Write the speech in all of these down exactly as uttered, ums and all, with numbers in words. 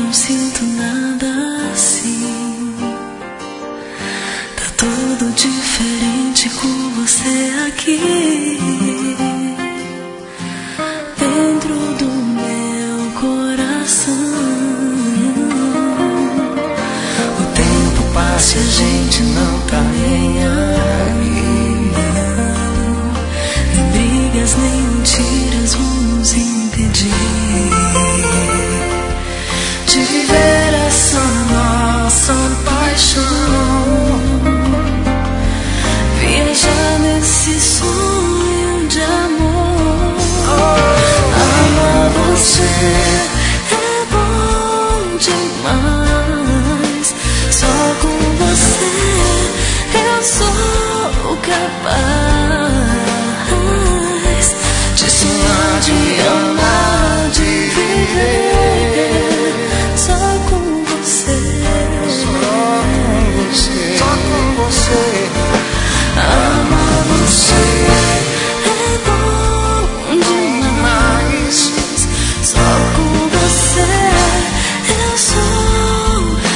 não sinto nada assim. Tá tudo diferente com você aqui, dentro do meu coração. O tempo passa e a gente não tá nem aí. Nem brigas, nem mentiras vão nos impedir de viver essa nossa paixão, viajar nesse sonho de amor. Amar você é bom demais. Só com você eu sou capaz de sonhar, de amar, de viver. Só com você, Só com você, amar você é bom demais. Só com você eu sou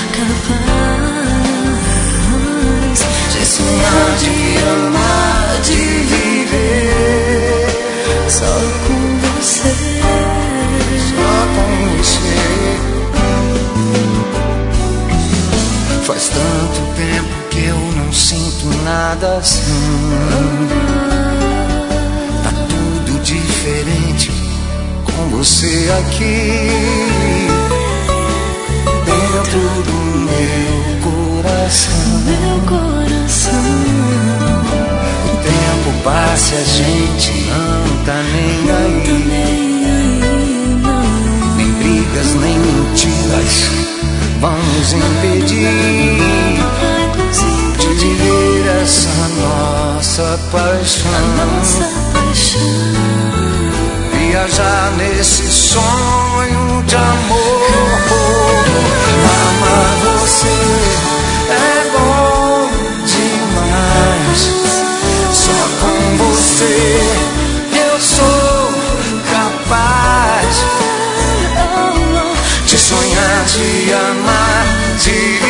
capaz de sonhar, de amar, de viver. Só com você, só com você. Faz tanto tempo que eu não sinto nada assim. Tá tudo diferente com você aqui, dentro do meu coração. meu coração. O tempo passa e a gente não tá nem Não tá aí. nem aí, não. Nem brigas, nem mentiras vão nos impedir Vai nos de impedir viver essa nossa paixão. nossa paixão. Viajar nesse sonho de amor. Amar você é bom demais. Só com você eu sou capaz de sonhar, de amar, de